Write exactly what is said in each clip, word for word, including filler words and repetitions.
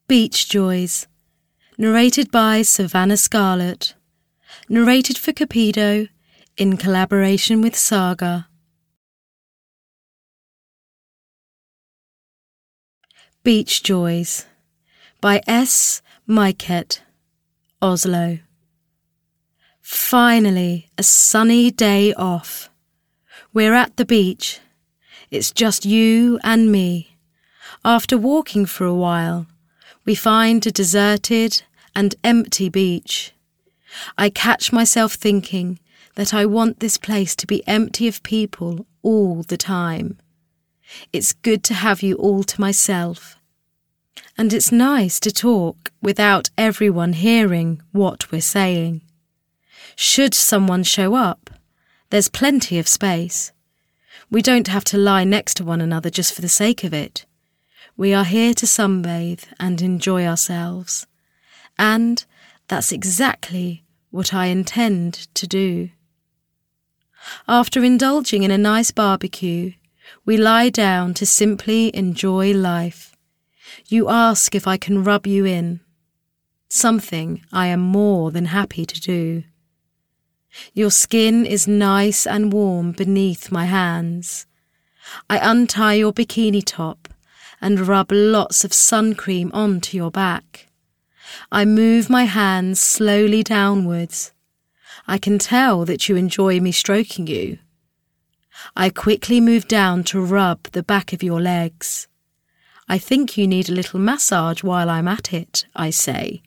Beach Joys, narrated by Savannah Scarlett, narrated for Cupido in collaboration with Saga. Beach Joys by S. Myket, Oslo. Finally, a sunny day off. We're at the beach. It's just you and me. After walking for a while, we find a deserted and empty beach. I catch myself thinking that I want this place to be empty of people all the time. It's good to have you all to myself. And it's nice to talk without everyone hearing what we're saying. Should someone show up, there's plenty of space. We don't have to lie next to one another just for the sake of it. We are here to sunbathe and enjoy ourselves. And that's exactly what I intend to do. After indulging in a nice barbecue, we lie down to simply enjoy life. You ask if I can rub you in. Something I am more than happy to do. Your skin is nice and warm beneath my hands. I untie your bikini top and rub lots of sun cream onto your back. I move my hands slowly downwards. I can tell that you enjoy me stroking you. I quickly move down to rub the back of your legs. I think you need a little massage while I'm at it, I say.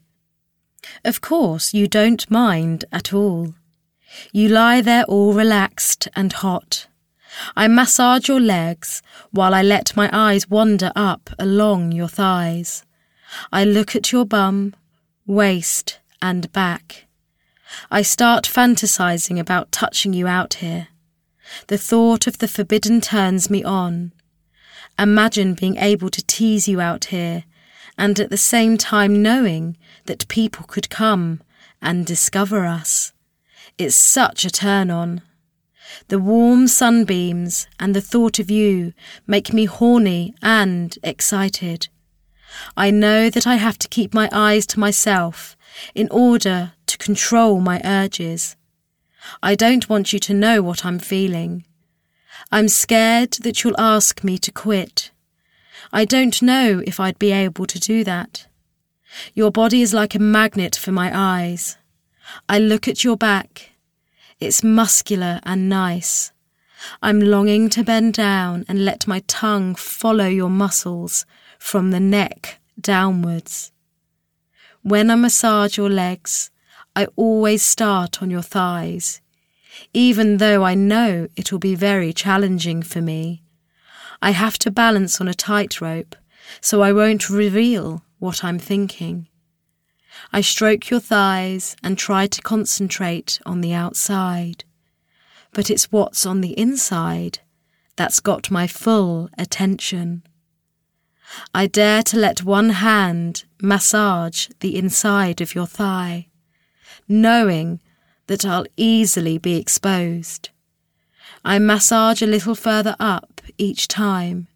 Of course, you don't mind at all. You lie there all relaxed and hot. I massage your legs while I let my eyes wander up along your thighs. I look at your bum, waist and back. I start fantasizing about touching you out here. The thought of the forbidden turns me on. Imagine being able to tease you out here and at the same time knowing that people could come and discover us. It's such a turn-on. The warm sunbeams and the thought of you make me horny and excited. I know that I have to keep my eyes to myself in order to control my urges. I don't want you to know what I'm feeling. I'm scared that you'll ask me to quit. I don't know if I'd be able to do that. Your body is like a magnet for my eyes. I look at your back. It's muscular and nice. I'm longing to bend down and let my tongue follow your muscles from the neck downwards. When I massage your legs, I always start on your thighs, even though I know it will be very challenging for me. I have to balance on a tightrope, so I won't reveal what I'm thinking. I stroke your thighs and try to concentrate on the outside, but it's what's on the inside that's got my full attention. I dare to let one hand massage the inside of your thigh, knowing that I'll easily be exposed. I massage a little further up each time,